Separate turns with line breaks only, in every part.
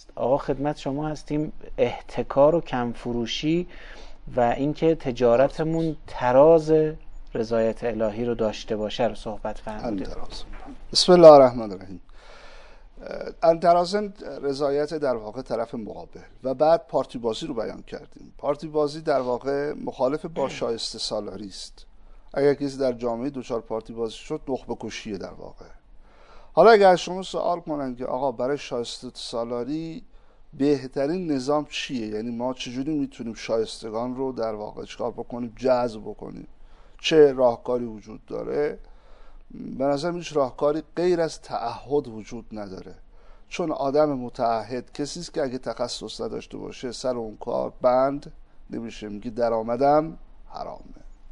آقا خدمت شما هستیم. احتکار و کمفروشی و اینکه تجارتمون تراز رضایت الهی رو داشته باشه رو صحبت فرمودید.
بسم الله الرحمن الرحیم. انترازن رضایت در واقع طرف مقابل و بعد پارتی بازی رو بیان کردیم. پارتی بازی در واقع مخالف با شایسته سالاری است. اگر کسی در جامعه دوچار پارتی بازی شد نخبه کشیه در واقع. حالا اگر شما سوال کنن که آقا برای شایسته سالاری بهترین نظام چیه، یعنی ما چجوری میتونیم شایستگان رو در واقع چکار بکنیم، جذب بکنیم، چه راهکاری وجود داره؟ به نظر هیچ راهکاری غیر از تعهد وجود نداره، چون آدم متعهد کسی است که اگه تخصص نداشته باشه سر اون کار بند نمیشه. میگه درآمدم حرامه.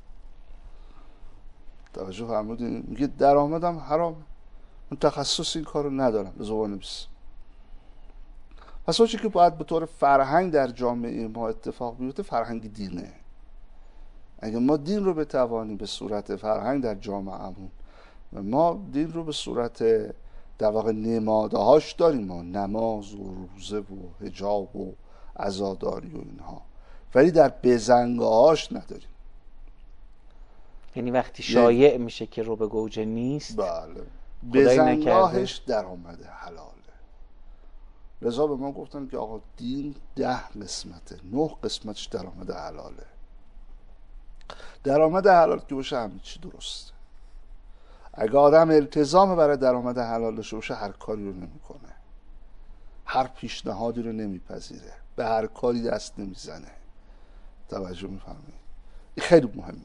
توجه فرمودین؟ میگه درآمدم حرامه، من تخصص این کارو ندارم، به زبان نمیس. پس آنچه که باید به طور فرهنگ در جامعه ما اتفاق بیفته فرهنگ دینه. اگه ما دین رو بتوانیم به صورت فرهنگ در جامعهمون، ما دین رو به صورت در واقع نمادهاش داریم، ما نماز و روزه و حجاب و عزاداری و اینها، ولی در بزنگاهاش نداریم.
یعنی شایع میشه که رو به گوجه نیست،
بله، بزنگاهش در آمده حلاله. لذا به ما گفتن که آقا دین 10 قسمته، 9 قسمتش در آمده حلاله. درآمد حلال که باشه همه چی درسته. اگه آدم التزام برای درآمد حلال داشته باشه هر کاری رو نمیکنه، هر پیشنهادی رو نمیپذیره، به هر کاری دست نمیزنه. توجه میفرمایید؟ این خیلی مهمه.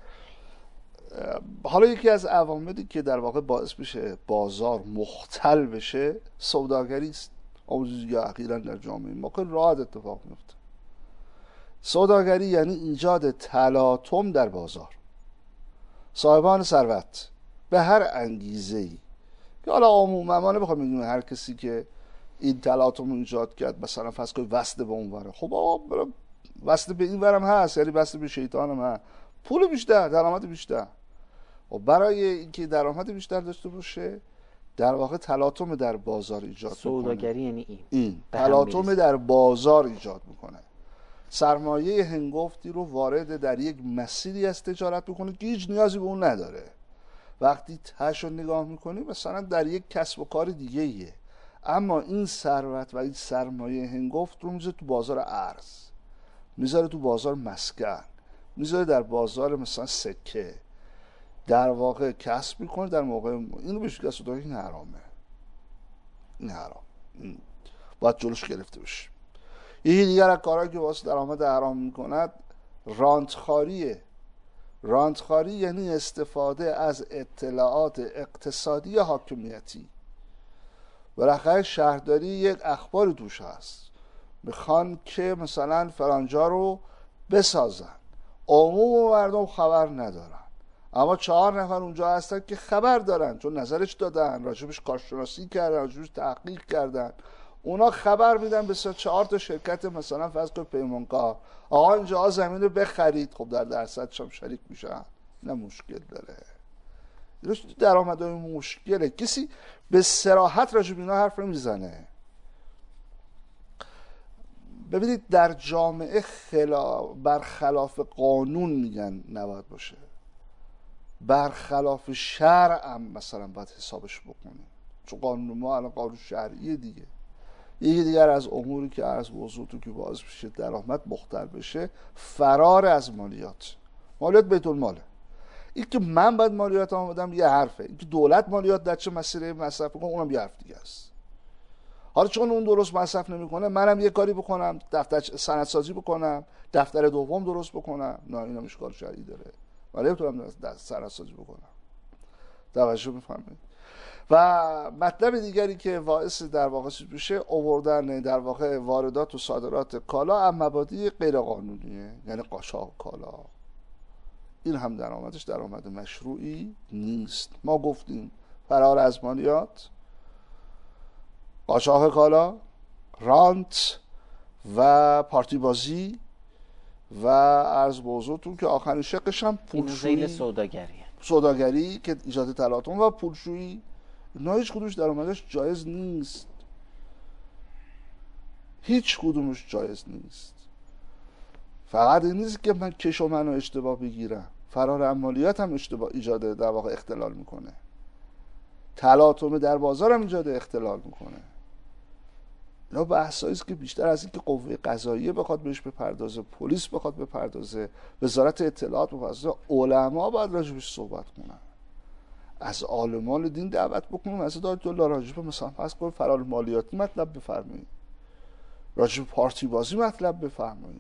حالا یکی از عواملی که در واقع باعث میشه بازار مختل بشه سوداگری است. یا اخیراً در جامعه ما که راحت اتفاق میفته. سوداگری یعنی ایجاد تلاطم در بازار. صاحبان ثروت به هر انگیزه‌ای، که حالا عموما ما نمیخوام بگیم هر کسی که این تلاطم رو ایجاد کرد مثلا فرض کنید وصل به اون وره، خب آقا وصل به این ورم هست، یعنی وصل به شیطان هم هست، پول بیشتر، درآمد بیشتر. و برای اینکه درآمد بیشتر داشته باشه در واقع تلاطم در بازار ایجاد میکنه.
سوداگری یعنی
این تلاطم در بازار ایجاد میکنه. سرمایه هنگفتی رو وارد در یک مسیری از تجارت میکنه که هیچ نیازی به اون نداره. وقتی تهش رو نگاه میکنی مثلا در یک کسب و کار دیگه ایه، اما این ثروت و این سرمایه هنگفت رو میذاره تو بازار ارز، میذاره تو بازار مسکن، میذاره در بازار مثلا سکه، در واقع کسب میکنه در موقع اینو بهش کسب داره. این حرامه، این حرام، این باید جلوش گرفته بشه. یکی دیگر از کارهایی که واسه درآمد حرام میکند رانتخاریه. رانتخاری یعنی استفاده از اطلاعات اقتصادی حاکمیتی. بالاخره شهرداری یک اخباری توش هست، میخوان که مثلا فرانجا رو بسازن، عموم مردم خبر ندارن، اما 4 نفر اونجا هستن که خبر دارن، چون نظرش دادن، راجبش کارشناسی کردن، راجبش تحقیق کردن، اونا خبر میدن به 4 تا شرکت مثلا فرض کن پیمانکار، آقا اینجا زمین رو بخرید. خب در درصدش هم شریک میشن، نه مشکل داره. درآمدهای مشکله، کسی به صراحت راجب اینا حرف نمیزنه. ببینید در جامعه برخلاف قانون میگن نباید باشه، برخلاف شرع هم مثلا باید حسابش بکنیم، چون قانون ما الان قانون شرعیه دیگه. یکی دیگر از اموری که عرض موضوع تو که باعث بشه درآمد مختل بشه فرار از مالیات. مالیات بیت الماله. این که من باید مالیات هم بدم یه حرفه، این که دولت مالیات در چه مسیری مصرف کنه اونم یه حرف دیگه است. حالا چون اون درست مصرف نمیکنه منم یه کاری بکنم، دفتر سندسازی بکنم، دفتر دوم درست بکنم، نه اینم اشکال شرعی داره. ولی نمیتونم سندسازی بکنم. توجه می‌فرمایید؟ و مطلب دیگری که باعث در واقع میشه آوردن در واقع واردات و صادرات کالا از مبادی غیر قانونیه، یعنی قاچاق کالا. این هم درآمدش درآمد مشروعی نیست. ما گفتیم فرار از مالیات، قاچاق کالا، رانت و پارتی بازی و عرض به حضورتون که آخرین شقش هم پولشویی، سوداگری که ایجاد تلاطم و پولشویی. اینا هیچ کدومش درآمدش جایز نیست. هیچ کدومش جایز نیست. فقط این نیست که من کش و منو اشتباه بگیرم، فرار عمالیات هم اشتباه ایجاد در واقع اختلال میکنه، تلاطم در بازار هم ایجاد اختلال میکنه. اینا بحثایی است که بیشتر از اینکه قوه قضاییه بخواد بهش بپردازه، پلیس بخواد بپردازه، وزارت اطلاعات بپردازه، علما باید راجبش صحبت کنن. از عالمان دین دعوت بکنیم، از آیت الله راجب مثلا فرض کن فرار مالیاتی مطلب بفرمایید، راجب پارتی بازی مطلب بفرمایید.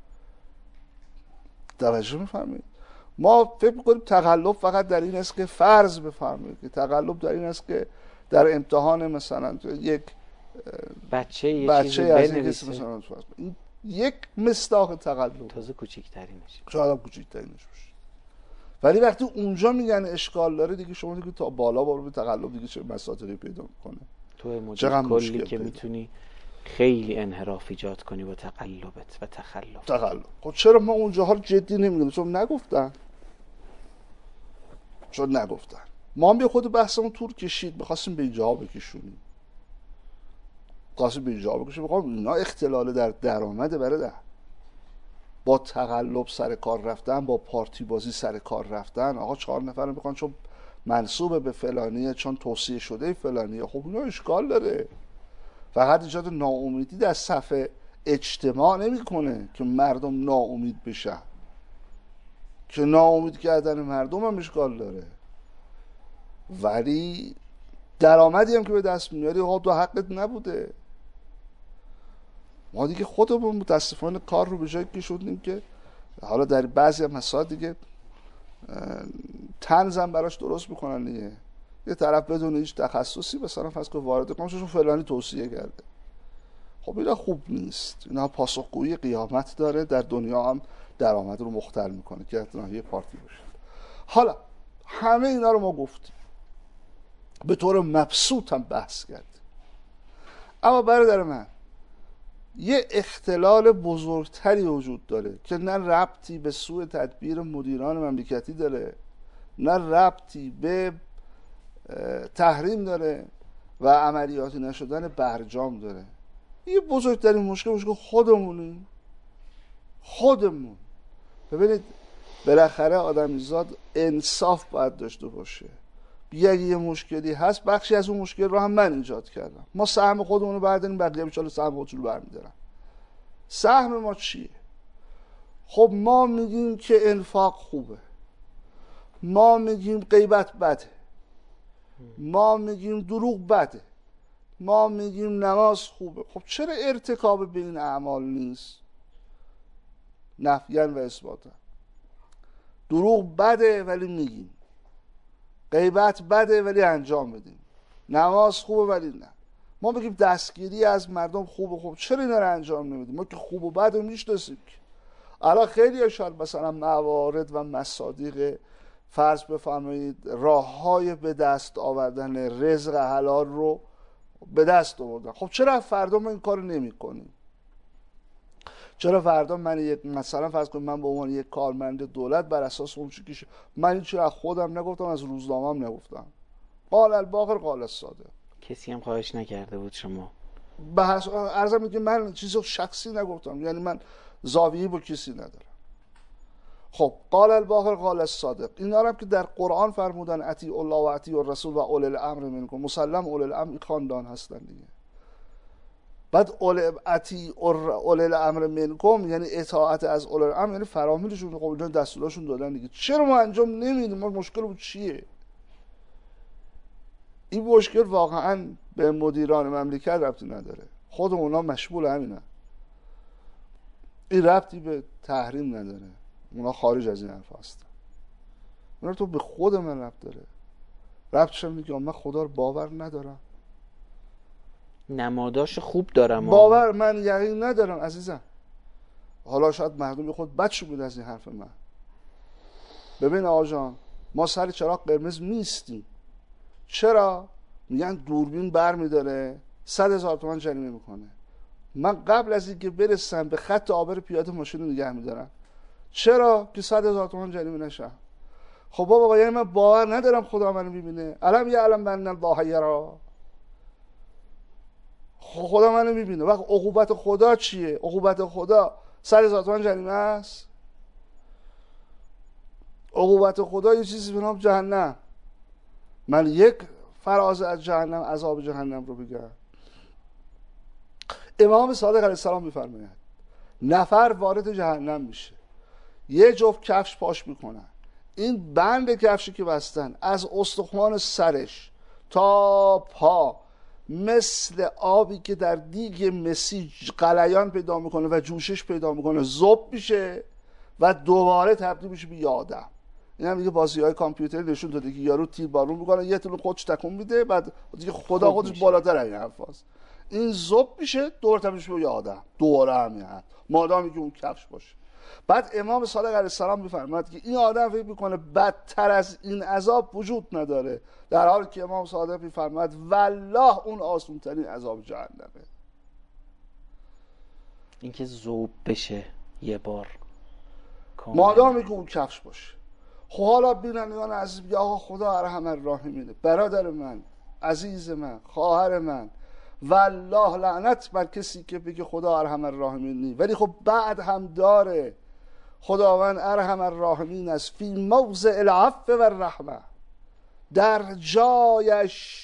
توجه می‌فرمایید؟ ما فکر می‌کنیم تقلب فقط در این است که فرض بفرمایید که تقلب در این است که در امتحان مثلا یک
بچه
از
بنویسه،
مثلا این یک مصداق تقلب،
تازه کوچیک‌ترینش،
شاید هم کوچیک‌ترینش باشه. ولی وقتی اونجا میگن اشکال داره دیگه، شما دیگه تا بالا برو به تقلب دیگه چه مساطری پیدا میکنه.
تو مدل کلی که میتونی خیلی انحراف ایجاد کنی با تقلبت و تخلف.
خب چرا ما اونجاها رو جدی نمیگیریم؟ چون نگفتن. ما هم به خود بحثمون طول کشید، می‌خواستیم به اینجا بکشونیم. بخوام اینا اختلال در درآمد برده، با تقلب سر کار رفتن، با پارتی بازی سر کار رفتن. آقا 4 نفر میخوان چون منسوب به فلانیه، چون توصیه شده فلانیه. خب اینا اشکال داره. فقط ایجاد ناامیدی در صف اجتماع نمیکنه که مردم ناامید بشن، که ناامید کردن مردم هم اشکال داره. ولی درآمدی هم که به دست میاری ها تو حقت نبوده. ما دیگه خودمون متاسفانه کار رو به جایی کشوندیم که حالا در بعضی مسائل دیگه طنزم براش درست میکنن دیگه. یه طرف بدون هیچ تخصصی مثلا فرض کن وارد کنه چون فلانی توصیه کرده. خب اینا خوب نیست. اینا پاسخگویی قیامت داره، در دنیا هم درآمد رو مختل میکنه که یه پارتی باشه. حالا همه اینا رو ما گفتیم، به طور مبسوط هم بحث کردیم. اما برادر من، یه اختلال بزرگتری وجود داره که نه ربطی به سوء تدبیر مدیران مملکتی داره، نه ربطی به تحریم داره و عملیاتی نشدن برجام داره. یه بزرگترین مشکل خودمون. ببینید بالاخره آدمیزاد انصاف باید داشته باشه. اگه یه مشکلی هست، بخشی از اون مشکل رو هم من ایجاد کردم. ما سهم خودمون رو برداریم، بقیه بیچاره سهم خودشون رو برمی‌دارن. سهم ما چیه؟ خب ما میگیم که انفاق خوبه، ما میگیم غیبت بده، ما میگیم دروغ بده، ما میگیم نماز خوبه. خب چرا ارتکاب به این اعمال نیست؟ نفیاً و اثباتاً. دروغ بده ولی میگیم، غیبت بده ولی انجام بدیم، نماز خوبه ولی نه. ما بگیم دستگیری از مردم خوبه، خب چرا اینا رو انجام نمیدیم؟ ما که خوب و بد رو میشناسیم. الان خیلی شاید مثلا موارد و مصادیق فرض بفرمایید راههای به دست آوردن رزق حلال رو به دست آوردن. خب چرا فردا ما این کارو نمی‌کنیم؟ چرا فردا من یک مثلا فرض کنم من به عنوان یک کارمند دولت بر اساس اون چیزی که من هیچ از خودم نگفتم، از روزنامه‌ام نگفتم، قال الباقر قال الصادق،
کسی هم خواهش نکرده بود شما
بحث عرضم میگه من چیزی شخصی نگفتم، یعنی من زاویه‌ای با کسی ندارم. خب قال الباقر قال الصادق، اینا هم که در قرآن فرمودن اطیع الله و اطیع الرسول و اولی الامر منکم، مسلم اولی الامر خاندان هستن دیگه. بعد اطیع اولی الامر منکم یعنی اطاعت از اولی الامر، یعنی فرامینشون رو قبول دستوراشون دادن دیگه. چرا ما انجام نمیدیم؟ ما مشکل چیه؟ این مشکل واقعا به مدیران مملکت ربطی نداره، خود اونا مشمول همینن. این ربطی به تحریم نداره، اونا خارج از این حرف هستن. اونا تو به خود من ربط داره. ربطش هم میگه من خدا رو باور ندارم،
نماداش خوب دارم،
باور من یقین ندارم عزیزم. حالا شاید مردم خود بدشو بود از این حرف من. ببین آقا جان، ما سر چراغ قرمز میستیم. چرا؟ میگن دوربین بر میداره 100,000 تومان جریمه میکنه. من قبل از اینکه برسم به خط آبر پیاده ماشین رو نگه میدارم. چرا؟ که 100,000 تومان جریمه نشم. خب بابا یعنی من باور ندارم خدا منو میبینه. علم یعلم بأن الله یری. خدا منو میبینه. وقت عقوبت خدا چیه؟ عقوبت خدا 100,000 تومان جریمه است. عقوبت خدا یه چیزی به نام جهنم. من یک فراز از جهنم، عذاب جهنم رو بگم. امام صادق علیه السلام میفرماید نفر وارد جهنم میشه، یه جفت کفش پاش میکنن، این بند کفشی که بستن از استخوان سرش تا پا مثل آبی که در دیگ مسی غلیان پیدا میکنه و جوشش پیدا میکنه ذوب میشه و دوباره تبدیل میشه به یه آدم. این هم دیگه بازی‌های کامپیوتری نشون داده که یارو تیر بارون میکنه، یه طول خودش تکون میده، بعد دیگه خدا خودش بالاتر این حرفاست، این ذوب میشه دوباره تبدیل میشه به یه آدم، دوباره همین مادامی که اون کفش باشه. بعد امام صادق علیه السلام میفرماید که این آدم فکر میکنه بدتر از این عذاب وجود نداره، در حالی که امام صادق میفرماید والله اون آسان ترین عذاب جهنمه.
اینکه ذوب بشه یه بار
مادامی که اون کفش باشه. خب حالا بینندگان عزیز، یا آقا خدا ارحم الراحمینه، برادر من، عزیز من، خواهر من، والله لعنت بر کسی که بگه خدا ارحم الراحمین نی. ولی خب بعد هم داره خداوند ارحم الراحمین است فی موضع العفو و الرحمه، در جایش.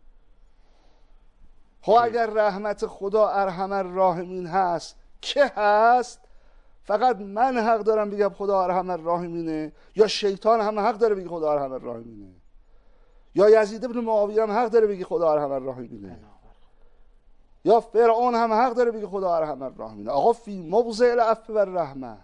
خب اگر رحمت خدا ارحم الراحمین هست، که هست؟ فقط من حق دارم بگم خدا ارحم الراحمینه، یا شیطان هم حق داره بگه خدا ارحم الراحمینه، یا یزید بن معاویه هم حق داره بگه خدا ارحم الراحمینه، یا فرعون هم حق داره بگه خدا ارحم الراحمینه. آقا فی موضع العفو و الرحمه.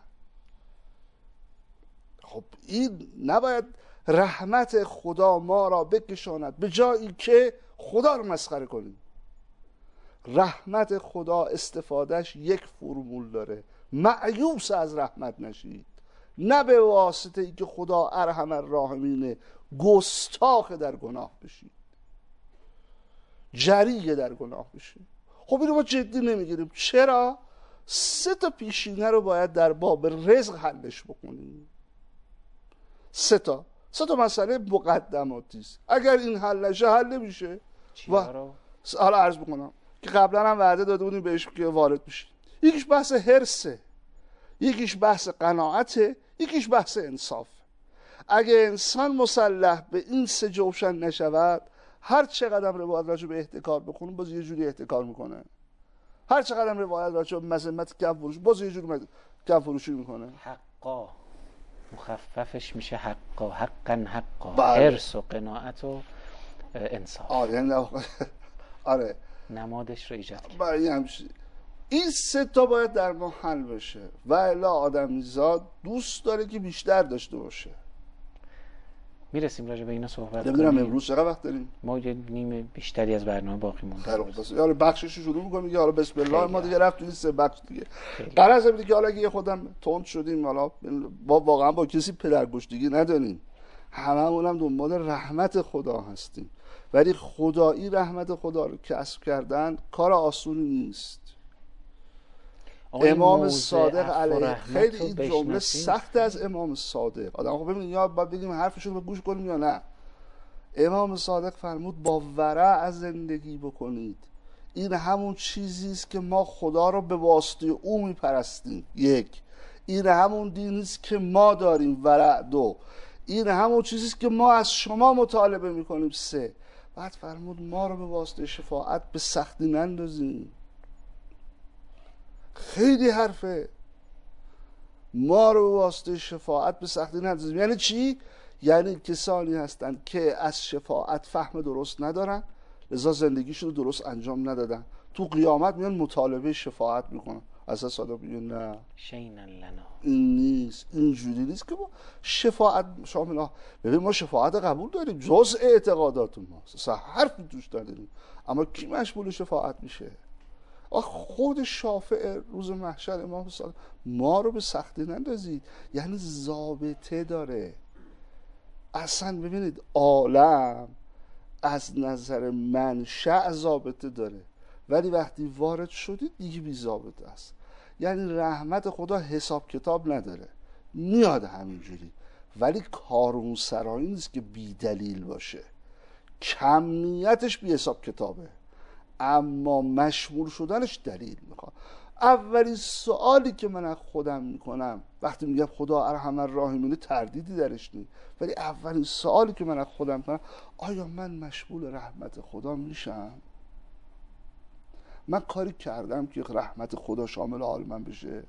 خب این نباید رحمت خدا ما را بکشاند به جایی که خدا رو مسخره کنیم. رحمت خدا استفادهش یک فرمول داره، مایوس از رحمت نشید، نه به واسطه ای که خدا ارحم الراحمینه گستاخ در گناه بشید، جریه در گناه بشید. خب اینو ما جدی نمیگیریم. چرا؟ 3 تا پیشینه رو باید در باب رزق حلش بکنیم. 3 تا مسئله مقدماتی است. اگر این حل نشه حل نمیشه. حالا عرض بکنم که قبلا هم وعده داده بودیم بهش که وارد بشید. یکیش بحث حرصه، یکیش بحث قناعته، یکیش بحث انصاف. اگه انسان مسلح به این 3 جوشن نشود، هر چقدر روایت راجع به احتکار بخونیم باز یه جوری احتکار میکنه، هر چقدر روایت راجع به مذمت کف فروش باز یه جوری کف فروشی میکنه.
حقا مخففش میشه حقا، حقا حقا،
بله.
حرص و قناعت و انصاف.
آره
نمادش رو ایجاد کرد.
بله. این 3 تا باید در ما حل بشه و الا آدمیزاد دوست داره که بیشتر داشته باشه.
میرسیم راجع به اینا صحبت کنیم.
نمیدونم امروز چقدر وقت داریم؟
ما یه نیم بیشتری از برنامه باقی مونده.
حالا بخشش رو شروع می‌کنیم که حالا بسم الله ما دیگه رفتیم این 3 بخش دیگه. قرار است که حالا اگه خودم تند شدیم، حالا واقعا با کسی پدرگشتگی نداریم، هممون هم دنبال رحمت خدا هستیم، ولی خدایی رحمت خدا رو کسب کردن کار آسونی نیست. امام صادق علیه خیلی این جمله سخت از امام صادق. آدم خب ببینید یا باید بگیم حرفشون رو گوش کنیم یا نه. امام صادق فرمود با ورع از زندگی بکنید. این همون چیزی است که ما خدا رو به واسطه او میپرستیم. 1. این همون دینی است که ما داریم. ورع. 2. این همون چیزی است که ما از شما مطالبه میکنیم. 3. بعد فرمود ما رو به واسطه شفاعت به سختی نندازیم. خیلی حرفه. ما رو به واسطه شفاعت به سختی نندازیم. یعنی چی؟ یعنی کسانی هستند که از شفاعت فهم درست ندارن، لذا زندگیشون رو درست انجام ندادن، تو قیامت میان مطالبه شفاعت میکنن. اصلا صادق میگه نه،
شینا لنا،
این نیست، اینجوری نیست که ما شفاعت شامل. ببین ما شفاعت قبول داریم، جزء اعتقادات ما، اصلا حرفی توش نداریم، اما کی مشمول شفاعت میشه؟ خود شافع روز محشر امام صادق ما رو به سختی نندازید، یعنی ضابطه داره. اصلا ببینید عالم از نظر منشأ ضابطه داره، ولی وقتی وارد شدید دیگه بی ضابطه است. یعنی رحمت خدا حساب کتاب نداره، میاد همینجوری، ولی کارون سرایی نیست که بی دلیل باشه. کمیتش بی حساب کتابه، اما مشمول شدنش دلیل میخواد. اولین سوالی که من از خودم میکنم وقتی میگم خدا ارحم الراحمین، تردیدی درش نیست، ولی اولین سوالی که من از خودم میکنم آیا من مشمول رحمت خدا میشم؟ من کاری کردم که رحمت خدا شامل حال من بشه؟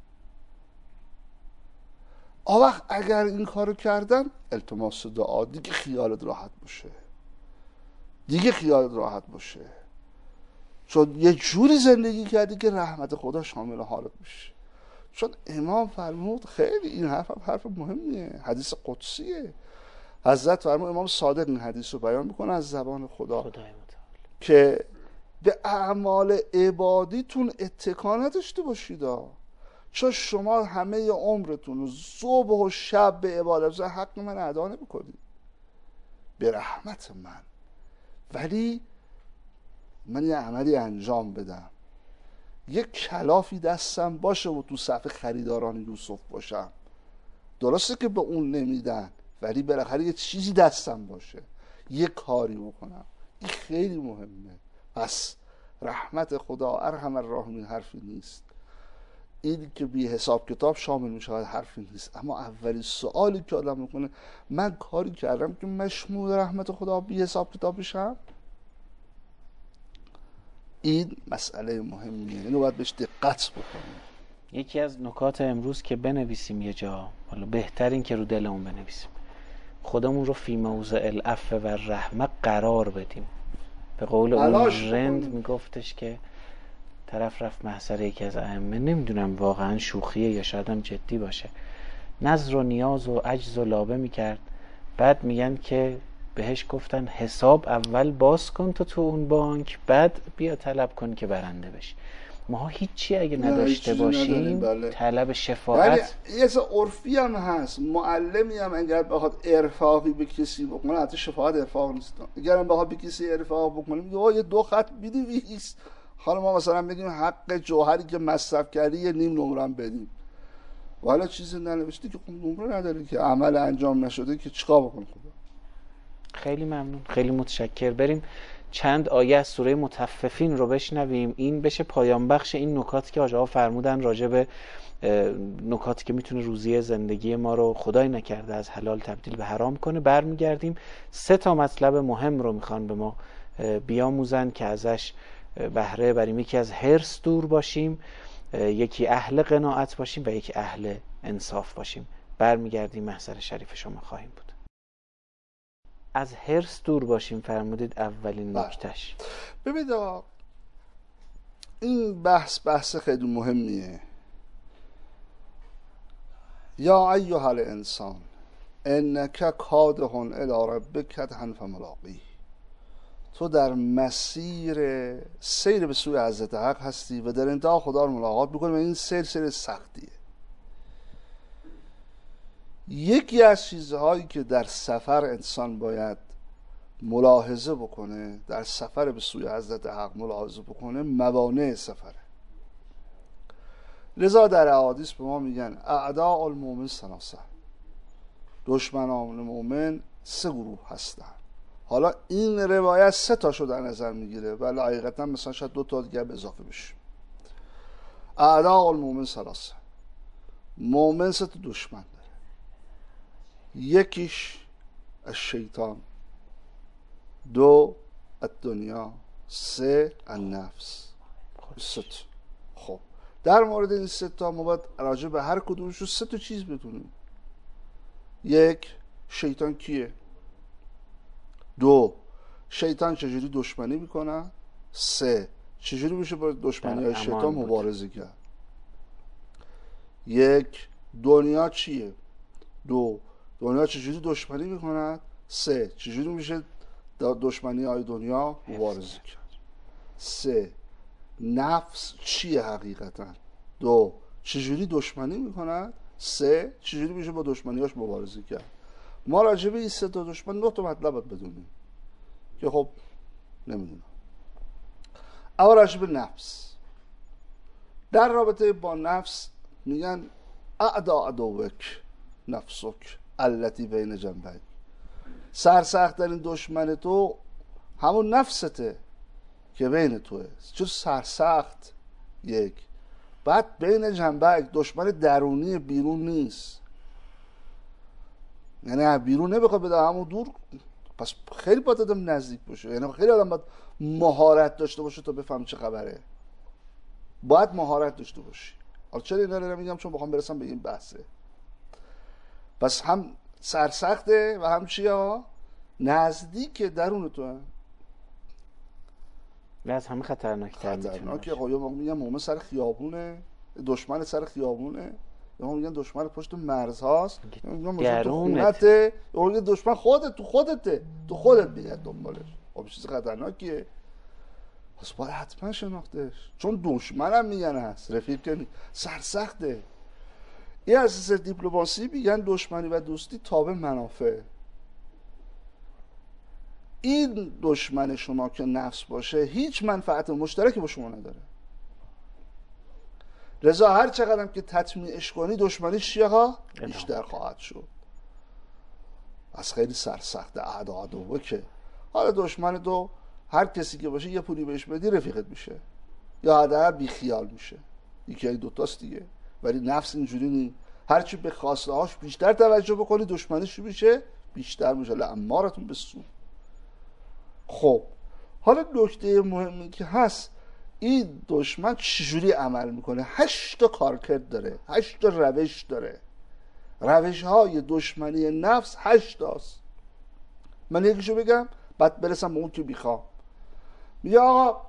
وقت اگر این کارو کردم التماس دعا، دیگه خیالت راحت باشه، دیگه خیالت راحت باشه، چون یه جوری زندگی کردی که رحمت خدا شامل حالت بشه. چون امام فرمود، خیلی این حرف مهمیه، حدیث قدسیه، حضرت فرمود، امام صادق این حدیث رو بیان میکنه از زبان خدا که به اعمال عبادیتون اتکا نداشته باشید، چون شما همه عمرتون صبح و شب به عبادت حق من ادا نمی‌کنید به رحمت من، ولی من یه عملی انجام بدم، یک کلافی دستم باشه و تو صف خریداران یوسف باشم، درسته که به اون نمیدن ولی بالاخره یه چیزی دستم باشه، یه کاری بکنم، این خیلی مهمه. پس رحمت خدا ارحم الراحمین حرفی نیست، این که بی حساب کتاب شامل می شود حرفی نیست، اما اولین سوالی که آدم میکنه من کاری کردم که مشمول رحمت خدا بی حساب کتاب بشم؟ این مسئله مهمیه، اینو باید بهش دقت بکنیم.
یکی از نکات امروز که بنویسیم یه جا، حالا بهترین که رو دلمون بنویسیم، خودمون رو فی موضع العفو و رحمت قرار بدیم. به قول اون رند میگفتش که طرف رفت محضر یکی از ائمه، نمیدونم واقعا شوخیه یا شاید هم جدی باشه، نظر و نیاز و عجز و لابه میکرد، بعد میگن که بهش گفتن حساب اول باز کن تو اون بانک، بعد بیا طلب کن که برنده بشی. ما هیچی اگه نداشته باشیم
بله.
طلب شفاعت،
یعنی یه عرفی هم هست، معلمی هم اگر بخواد ارفاقی به کسی بکنه، حتی شفاعت ارفاق نیست، اگر هم بخواد به کسی ارفاق بکنه میگه یه 2 خط بنویس، حالا ما مثلا بگیم حق جوهری که مصرف کردی یه نیم نمره هم بدیم، والا چیزی ننوشتی که نمره نداری که عمل انجام نشده که چیکار بکنه خدا.
خیلی ممنون، خیلی متشکر. بریم چند آیه از سوره مطففین رو بشنویم، این بشه پایان بخش این نکاتی که آقا فرمودن راجع به نکاتی که میتونه روزی زندگی ما رو خدای نکرده از حلال تبدیل به حرام کنه. برمیگردیم 3 مطلب مهم رو میخوان به ما بیاموزن که ازش بهره بریم. یکی از حرص دور باشیم، یکی اهل قناعت باشیم و یکی اهل انصاف باشیم. برمیگردیم، محضر شریف شما خواهیم بود. از حرص دور باشیم فرمودید اولین نکتهش.
ببینید این بحث خیلی مهمیه. یا ایها الانسان انک کادح الی ربک کدحا فملاقیه، تو در مسیر سیر به سوی حضرت حق هستی و در انتها خدا رو ملاقات میکنی و این سیر سختیه. یکی از چیزهایی که در سفر انسان باید ملاحظه بکنه، در سفر به سوی حضرت حق ملاحظه بکنه، موانع سفره. لذا در احادیث به ما میگن اعداء المؤمن 3، دشمنان مؤمن 3 گروه هستن. حالا این روایت 3 تاشو در نظر میگیره ولی حقیقتا مثلا شاید 2 تا دیگه به اضافه بشه. اعداء المؤمن 3، مؤمن 3 تا دشمن داره، یکیش الشیطان، 2 الدنیا، 3 النفس. 3 تا. خب در مورد این 3 تا ما باید راجع به هر کدومش 3 تا چیز بدونیم. 1 شیطان کیه؟ 2 شیطان چجوری دشمنی میکنه؟ 3 چجوری میشه با دشمنی های شیطان مبارزه کرد؟ 1 دنیا چیه؟ 2 دنیا چجوری دشمنی میکنه؟ 3 چجوری میشه دشمنی های دنیا مبارزه کرد؟ 3 نفس چیه حقیقتا؟ 2 چجوری دشمنی میکنه؟ 3 چجوری میشه با دشمنیاش مبارزه کرد؟ ما راجع به این 3 تا دشمن 9 تا مطلب باید بدونیم که خب نمیدونم. اول راجع به نفس، در رابطه با نفس میگن اعدا عدوک نفسک التی بین جنبیک، سرسخت ترین دشمن تو همون نفسته که بین توه، چون سرسخت یک، بعد بین جنبک دشمن درونی بیرون نیست، یعنی از بیرون نمیخواد بده همون دور، پس خیلی باید آدم نزدیک باشه، یعنی خیلی آدم باید مهارت داشته باشه تا بفهم چه خبره، باید مهارت داشته باشی. حالا چرا اینا رو میگم؟ چون بخوام برسم به این بحثه. پس هم سرسخته و هم چیه ها؟ نزدیک درون تو هم.
و از همه خطرناک‌تر میتونه
خطرناکه. آقا میگم مومن سر خیابونه، دشمن سر خیابونه، یا میگن دشمن پشت مرزهاست، میگن مثلا تو خونته، یا میگن دشمن تو خودت بیاد دنبالش. خب چیز خطرناکیه، پس باید حتما شناختش، چون دشمنم میگن هست، رفیق که سرسخته. این اساس دیپلماسی میگن دشمنی و دوستی تابع منافع. این دشمن شما که نفس باشه هیچ منفعت مشترکی با شما نداره، رضا هر چقدرم که تطمیعش کنی دشمنیش چیه ها؟ بیشتر خواهد شد. از خیلی سرسخت عدو که حالا دشمن تو هر کسی که باشه یه پولی بهش بدی رفیقت میشه، یا حداقل بی خیال میشه، یکی از دوتاست دیگه. ولی نفس اینجوری نی، هرچی به خواسته هاش بیشتر توجه بکنی دشمنیش میشه بیشتر میشه، لامارتون بالسوء. خب حالا نکته مهمی که هست، این دشمن چجوری عمل میکنه؟ 8 تا کارکرد داره، 8 تا روش داره. روش های دشمنی نفس 8 تاست. من یکیشو بگم بعد برسم به اون که میخوام. میگه آقا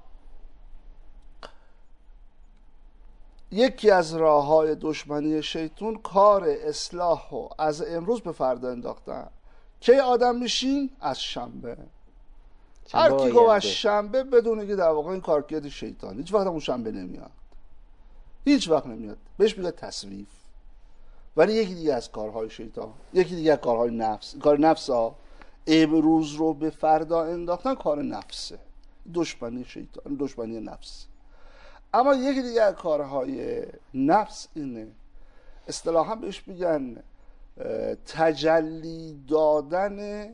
یکی از راه های دشمنی شیطون کار اصلاح و از امروز به فردا انداختن. کی آدم میشین؟ از شنبه. هر کی گفت از شنبه بدونه که در واقع این کارکرد شیطان، هیچ وقت اون شنبه نمیاد، هیچ وقت نمیاد، بهش میگه تصویف. ولی یکی دیگه از کارهای شیطان، یکی دیگه از کارهای نفس، کار نفس ها، امروز رو به فردا انداختن کار نفسه، دشمنی شیطان، دشمنی نفس. اما یکی دیگه از کارهای نفس اینه، اصطلاحا بهش میگن تجلی دادن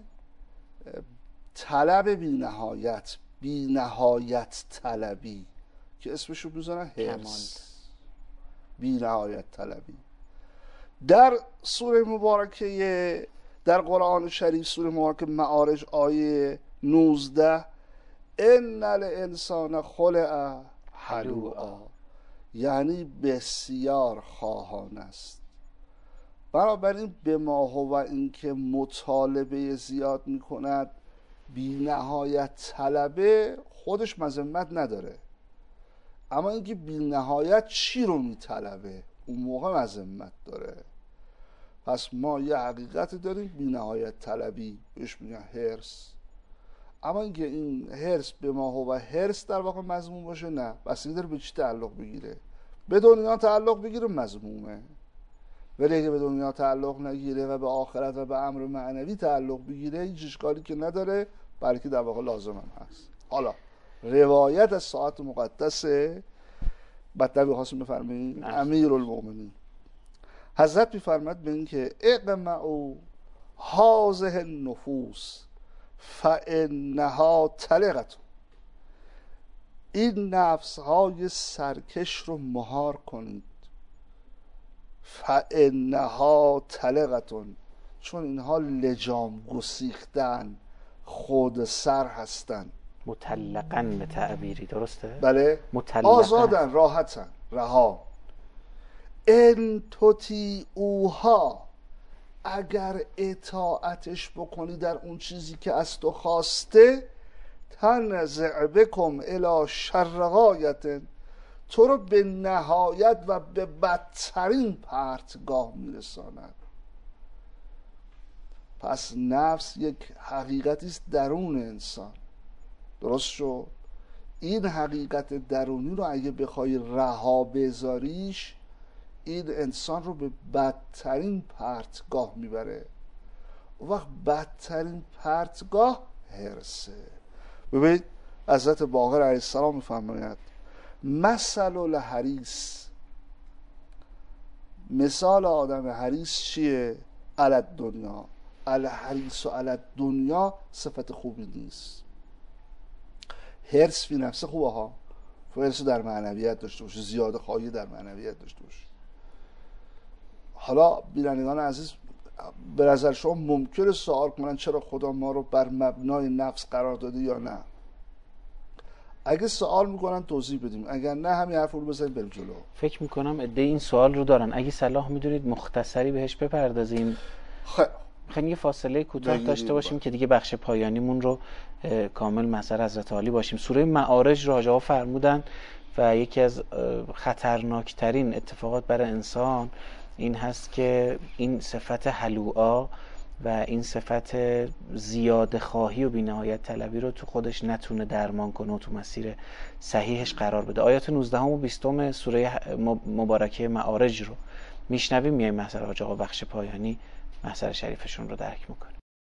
طلب بی نهایت طلبی، که اسمشو میذارن هرس، بی نهایت طلبی. در سوره مبارکه در قرآن شریف، سوره مبارکه معارج آیه 19، ان الانسان خلق هلوعا، یعنی بسیار خواهان است. بنابراین به ما هو این که مطالبه زیاد میکند، بی نهایت طلبه، خودش مذمت نداره، اما اینکه بی نهایت چی رو میطلبه اون موقع مذمت داره. پس ما یه حقیقت داریم، بی نهایت طلبی، بهش میگن هرس. اما اینکه این هرس به ما هو هرس در واقع مذموم باشه، نه، بستگی داره به چی تعلق بگیره. به دنیا تعلق بگیره مذمومه، ولی اگه به دنیا تعلق نگیره و به آخرت و به امر معنوی تعلق بگیره هیچ اشکالی که نداره، بلکه در واقع لازم هم هست. حالا روایت از ساعت مقدسه بعد خواستم بفرمایید امیرالمومنین حضرت میفرماد به این که اقمعوا هذه النفوس فانها طلقة، این نفس های سرکش رو مهار کنید، فانها طلقة، چون اینها لجام گسیختن، خود سر هستن،
مطلقاً به تعبیری، درسته؟
بله، آزادن، راحتن، رها. ان تطیعوها، اگر اطاعتش بکنی در اون چیزی که از تو خواسته، تنزع بکم الی شر غایة، تو رو به نهایت و به بدترین پرتگاه میرساند. پس نفس یک حقیقتی است درون انسان، درست شد؟ این حقیقت درونی رو اگه بخوای رها بذاریش، این انسان رو به بدترین پرتگاه میبره. اون وقت بدترین پرتگاه هرسه. ببینید حضرت باقر علیه السلام میفرماید مثل الحریص، مثال آدم حریص چیه؟ علی الدنیا، الحریص و علی الدنیا صفت خوبی نیست. حرص فی نفسه خوبه ها، حرص در معنویت داشته باشه، زیاده خواهی در معنویت داشته باشه. حالا بینندگان عزیز، به نظر شما ممکنه سوال کنن چرا خدا ما رو بر مبنای نفس قرار داده یا نه؟ اگه سوال میکنن توضیح بدیم، اگر نه همین حرف رو بزنیم بریم جلو.
فکر میکنم عده این سوال رو دارن. اگه صلاح میدونید مختصری بهش بپردازیم. خیلی یه فاصله کوتاه داشته باشیم که دیگه بخش پایانیمون رو کامل مظهر حضرت عالی باشیم. سوره معارج رو آقا فرمودن و یکی از خطرناکترین اتفاقات برای انسان این هست که این صفت هلوعا و این صفت زیاده خواهی و بی‌نهایت طلبی رو تو خودش نتونه درمان کنه و تو مسیر صحیحش قرار بده. آیات 19 و 20 سوره مبارکه معارج رو میشنویم، میایم محضر حاج آقا بخش پایانی محضر شریفشون رو درک میکنه.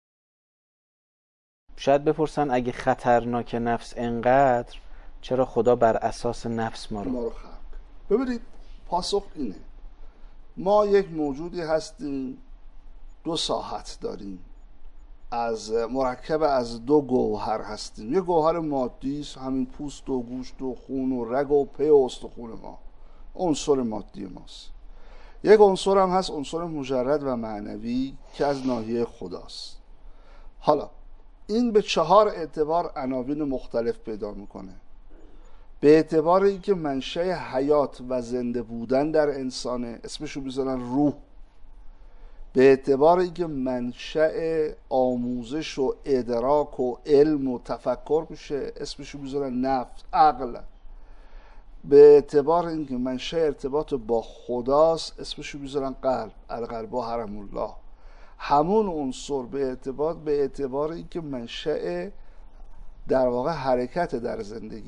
شاید بپرسن اگه خطرناک نفس انقدر، چرا خدا بر اساس نفس ما رو
خلق؟ ببینید پاسخ اینه، ما یک موجودی هستیم، دو ساحت داریم، از مرکب از دو گوهر هستیم. یک گوهر مادی است، همین پوست و گوشت و خون و رگ و پی و استخون ما، عنصر مادی ماست. یک عنصر هم هست عنصر مجرد و معنوی که از ناحیه خداست. حالا این به 4 اعتبار عناوین مختلف پیدا میکنه. به اعتبار اینکه منشأ حیات و زنده بودن در انسانه، اسمشو میذارن روح. به اعتبار اینکه منشأ آموزش و ادراک و علم و تفکر میشه، اسمشو میذارن نفس، عقل. به اعتبار اینکه منشأ ارتباط با خداست، اسمشو میذارن قلب، القلب حرم الله. همون عنصر به اعتبار اینکه منشأ در واقع حرکت در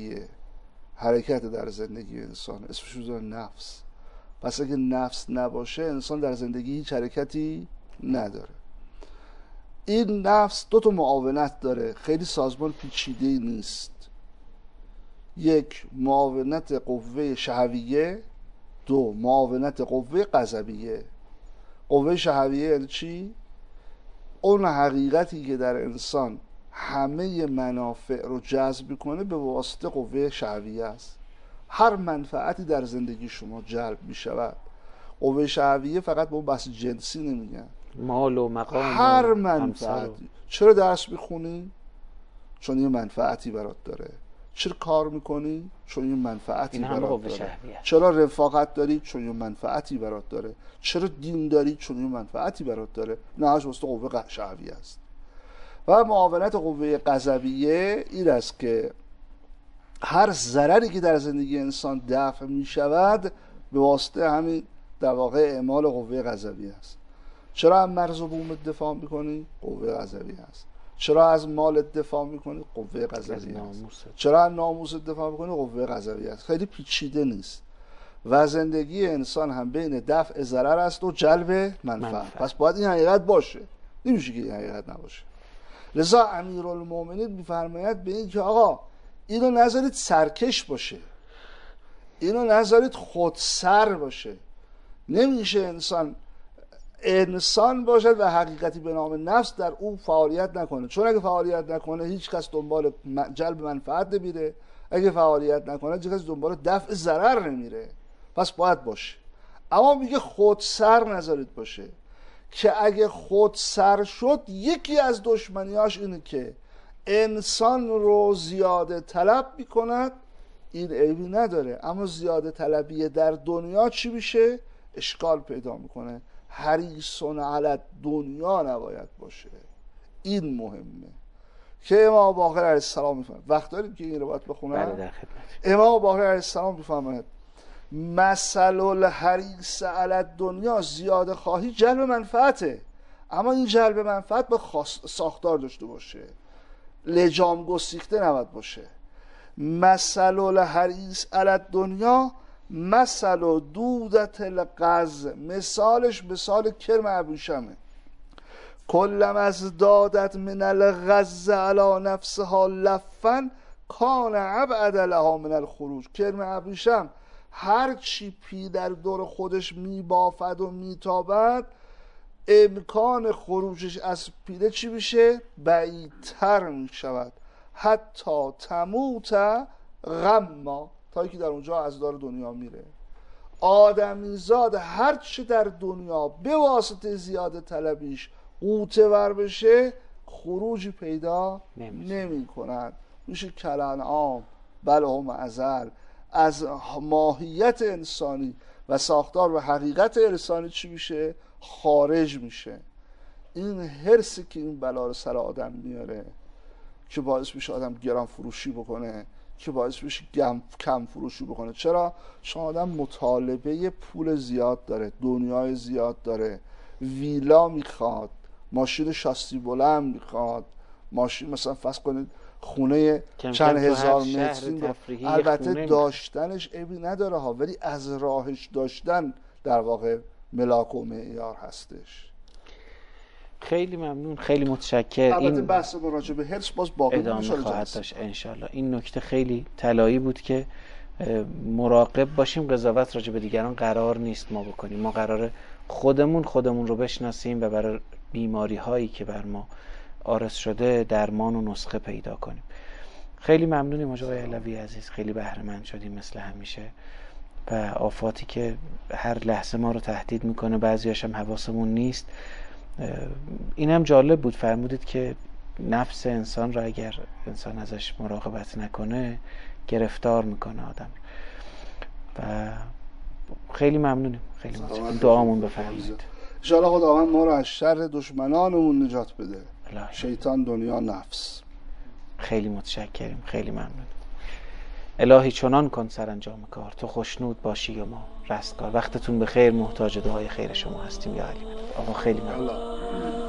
زندگی انسان، اسمشو میذارن نفس. پس اگه نفس نباشه انسان در زندگی هیچ حرکتی نداره. این نفس 2 معاونت داره، خیلی سازمان پیچیده نیست. یک، معاونت قوه شهویه. 2، معاونت قوه غضبیه. قوه شهویه یعنی چی؟ اون حقیقتی که در انسان همه منافع رو جذب میکنه به واسطه قوه شهویه است. هر منفعتی در زندگی شما جلب میشود. قوه شهویه فقط به اون بحث جنسی نمیگن،
مال و مقام،
هر منفعتی. چرا درس میخونی؟ چون یه منفعتی برات داره. چرا کار میکنی؟ چون یه منفعتی برات داره. چرا رفاقت داری؟ چون یه منفعتی برات داره. چرا دین داری؟ چون یه منفعتی برات داره. نهاش واسه قوه شهویه است. و معاونت قوه غضبیه این است که هر ضرری که در زندگی انسان دفع می شود به واسطه همین در واقع اعمال قوه غضبیه است. چرا از مرز و بومت دفاع میکنی؟ قوه غضبیه است. چرا از مالت دفاع میکنی؟ قوه غضبیه است. چرا از ناموست دفاع میکنی؟ قوه غضبیه است. خیلی پیچیده نیست. و زندگی انسان هم بین دفع ضرر است و جلب منفعت. پس باید این حقیقت باشه، نمیشه که این حقیقت نباشه. لذا امیرالمومنین میفرماید به این که آقا اینو نذارید سرکش باشه، اینو نذارید خودسر باشه. نمیشه انسان باشد و حقیقتی به نام نفس در اون فعالیت نکنه. چون اگه فعالیت نکنه هیچ کس دنبال جلب منفعت نمیره، اگه فعالیت نکنه هیچ کس دنبال دفع ضرر نمیره. پس باید باشه. اما میگه خودسر نذارید باشه، که اگه خودسر شد یکی از دشمنیاش اینه که انسان رو زیاده طلب میکند. این عیبی نداره، اما زیاده طلبی در دنیا چی میشه؟ اشکال پیدا میکنه. حریصون علی دنیا نباید باشه. این مهمه که امام باقر علیه السلام میفهمد. وقت داریم که این رو باید بخونم؟
بله در خدمت.
امام باقر علیه السلام میفهمد مثل الحریص علی دنیا، زیاده خواهی جلب منفعته، اما این جلب منفعت به ساختار داشته باشه، لجام گسیخته نباید باشه. مثل الحریص علی دنیا مثل دودت القز، مثالش مثال کرم ابریشمه. کلم از دادت من الغز علی نفسها لفن کان ابعد لها من الخروج. کرم ابریشم هر چی پی در دور خودش میبافد و میتابد، امکان خروجش از پیله چی میشه؟ بعیدتر میشود. حتی تموت غما، تا که در اونجا از دار دنیا میره. آدمیزاد هرچه در دنیا به واسطه زیاده طلبیش قوته ور بشه خروجی پیدا نمی کنند. میشه کلانعام بل هم ازل، از ماهیت انسانی و ساختار و حقیقت انسانی چی میشه؟ خارج میشه. این حرصی که این بلا رو سر آدم میاره که باعث میشه آدم گران فروشی بکنه، که باعث میشه کم فروشی بکنه. چرا؟ چون آدم مطالبه پول زیاد داره، دنیای زیاد داره، ویلا میخواد، ماشین شاسی بلند میخواد، ماشین مثلا فرض کنید خونه چند هزار متری. البته داشتنش عیبی نداره ها، ولی از راهش داشتن در واقع ملاک و معیار هستش.
خیلی ممنون، خیلی متشکر.
البته بحث راجع به حرص باز باقی
ادامه خواهد داشت انشالله. این نکته خیلی طلایی بود که مراقب باشیم قضاوت راجع به دیگران قرار نیست ما بکنیم. ما قراره خودمون رو بشناسیم و برای بیماری هایی که بر ما عارض شده درمان و نسخه پیدا کنیم. خیلی ممنونیم آقای علوی عزیز، خیلی بهره مند شدیم مثل همیشه. و آفاتی که هر لحظه ما رو تهدید میکنه بعضیاش هم حواسمون نیست. اینم جالب بود فرمودید که نفس انسان را اگر انسان ازش مراقبت نکنه گرفتار میکنه آدم. و خیلی ممنونیم، خیلی ممنونیم. دعامون بفرمایید ان
شاء الله خداوند ما رو از شر دشمنانمون نجات بده. شیطان، دنیا، نفس.
خیلی متشکریم، خیلی ممنون. الهی چنان کن سرانجام کار، تو خوشنود باشی و ما رستگار. وقتتون بخیر، محتاج دعای خیر شما هستیم یا علی مدد. آقا خیلی ممنون.